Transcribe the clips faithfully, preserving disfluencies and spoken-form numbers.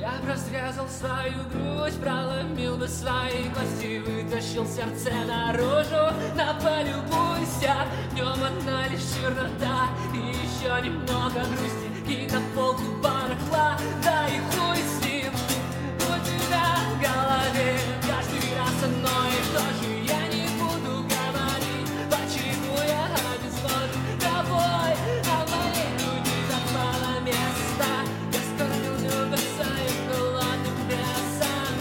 Я б разрезал свою грудь, проломил бы свои кости, вытащил сердце наружу, на полюбуйся. Днем одна лишь чернота и еще немного грусти, и на полку барахла, да и хуй с ним. У тебя в голове каждый раз одно и то же. Я не буду говорить, почему я обезвожен тобой, а в моей груди так мало места. Я скормил небо своим голодным мясом.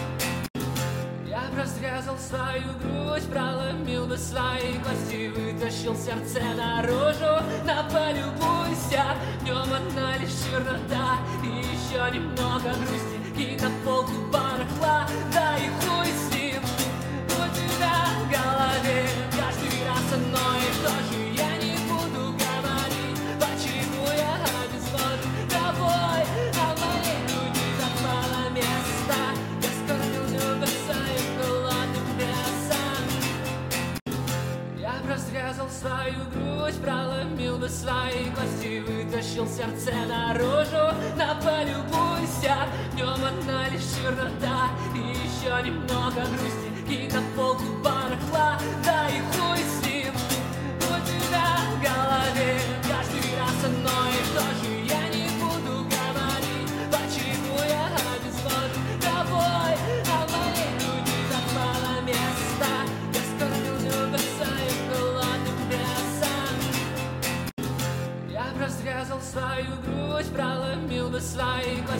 Я б разрезал свою грудь, проломил бы свои кости, вытащил сердце наружу, на полюбуйся. Днем одна лишь чернота и еще немного грусти, и на полку барахла, да и хуй с ним. У тебя в голове каждый раз одно и то же. Я не буду говорить, почему я обезвожен тобой, а в моей груди так мало места. Я скормил небо своим голодным мясом. Я б разрезал свою грудь, проломил бы свои кости, вытащил сердце наружу, на полюбуйся. Днем одна лишь чернота и еще немного грусти, и на полку барахла, да и хуй с ним. У тебя в голове каждый раз одно и то же. Я не буду говорить, почему я обезвожен тобой, а в моей груди так мало места. Я скормил небо своим голодным мясом. Я б разрезал свою грудь, проломил бы свои кости,